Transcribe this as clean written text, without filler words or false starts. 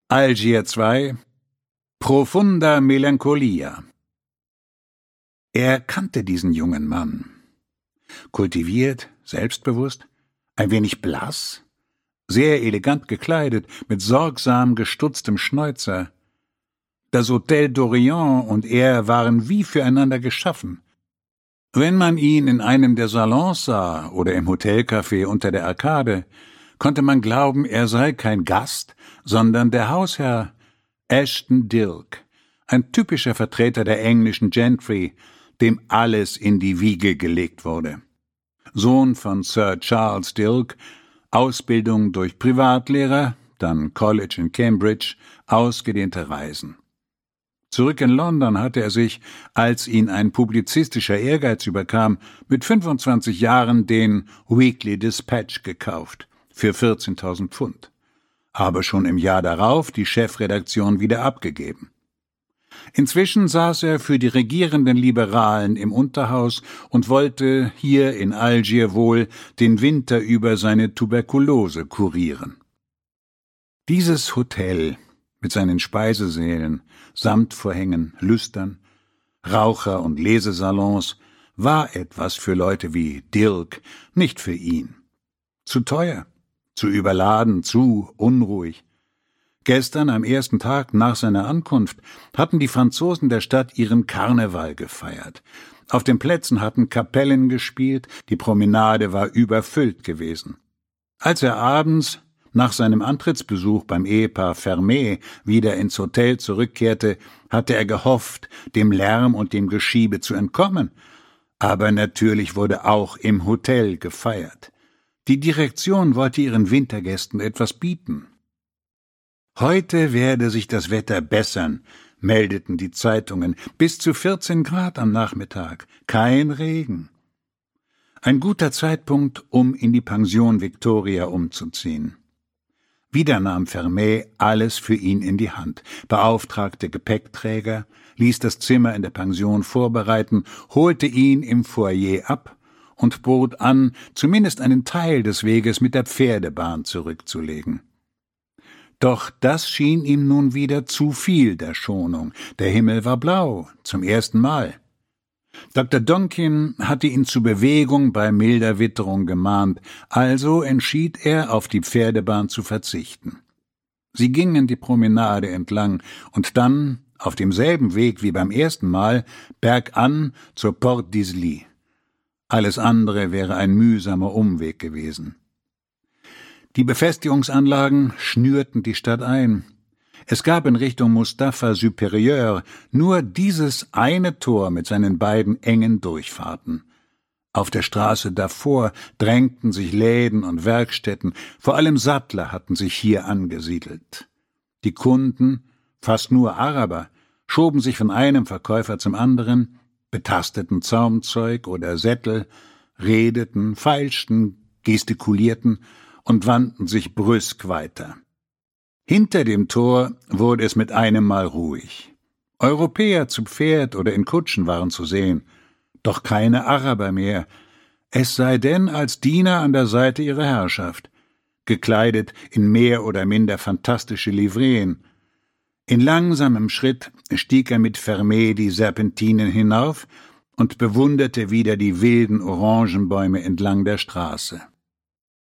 Algier II. Profunda Melancholia. Er kannte diesen jungen Mann. Kultiviert, selbstbewusst, ein wenig blass, sehr elegant gekleidet, mit sorgsam gestutztem Schnäuzer. Das Hôtel d'Orient und er waren wie füreinander geschaffen. Wenn man ihn in einem der Salons sah oder im Hotelcafé unter der Arkade, konnte man glauben, er sei kein Gast, sondern der Hausherr Ashton Dilke, ein typischer Vertreter der englischen Gentry, dem alles in die Wiege gelegt wurde. Sohn von Sir Charles Dilke, Ausbildung durch Privatlehrer, dann College in Cambridge, ausgedehnte Reisen. Zurück in London hatte er sich, als ihn ein publizistischer Ehrgeiz überkam, mit 25 Jahren den Weekly Dispatch gekauft, für 14.000 Pfund. Aber schon im Jahr darauf die Chefredaktion wieder abgegeben. Inzwischen saß er für die regierenden Liberalen im Unterhaus und wollte hier in Algier wohl den Winter über seine Tuberkulose kurieren. Dieses Hotel mit seinen Speisesälen, Samtvorhängen, Lüstern, Raucher- und Lesesalons war etwas für Leute wie Dilke, nicht für ihn. Zu teuer, zu überladen, zu unruhig. Gestern, am ersten Tag nach seiner Ankunft, hatten die Franzosen der Stadt ihren Karneval gefeiert. Auf den Plätzen hatten Kapellen gespielt, die Promenade war überfüllt gewesen. Als er abends, nach seinem Antrittsbesuch beim Ehepaar Fermé, wieder ins Hotel zurückkehrte, hatte er gehofft, dem Lärm und dem Geschiebe zu entkommen. Aber natürlich wurde auch im Hotel gefeiert. Die Direktion wollte ihren Wintergästen etwas bieten. Heute werde sich das Wetter bessern, meldeten die Zeitungen, bis zu 14 Grad am Nachmittag, kein Regen. Ein guter Zeitpunkt, um in die Pension Victoria umzuziehen. Wieder nahm Fermé alles für ihn in die Hand, beauftragte Gepäckträger, ließ das Zimmer in der Pension vorbereiten, holte ihn im Foyer ab und bot an, zumindest einen Teil des Weges mit der Pferdebahn zurückzulegen. Doch das schien ihm nun wieder zu viel der Schonung. Der Himmel war blau, zum ersten Mal. Dr. Donkin hatte ihn zu Bewegung bei milder Witterung gemahnt, also entschied er, auf die Pferdebahn zu verzichten. Sie gingen die Promenade entlang und dann, auf demselben Weg wie beim ersten Mal, bergan zur Porte d'Isly. Alles andere wäre ein mühsamer Umweg gewesen. Die Befestigungsanlagen schnürten die Stadt ein. Es gab in Richtung Mustapha Supérieur nur dieses eine Tor mit seinen beiden engen Durchfahrten. Auf der Straße davor drängten sich Läden und Werkstätten, vor allem Sattler hatten sich hier angesiedelt. Die Kunden, fast nur Araber, schoben sich von einem Verkäufer zum anderen, betasteten Zaumzeug oder Sättel, redeten, feilschten, gestikulierten und wandten sich brüsk weiter. Hinter dem Tor wurde es mit einem Mal ruhig. Europäer zu Pferd oder in Kutschen waren zu sehen, doch keine Araber mehr, es sei denn als Diener an der Seite ihrer Herrschaft, gekleidet in mehr oder minder fantastische Livreen. In langsamem Schritt stieg er mit Fermé die Serpentinen hinauf und bewunderte wieder die wilden Orangenbäume entlang der Straße.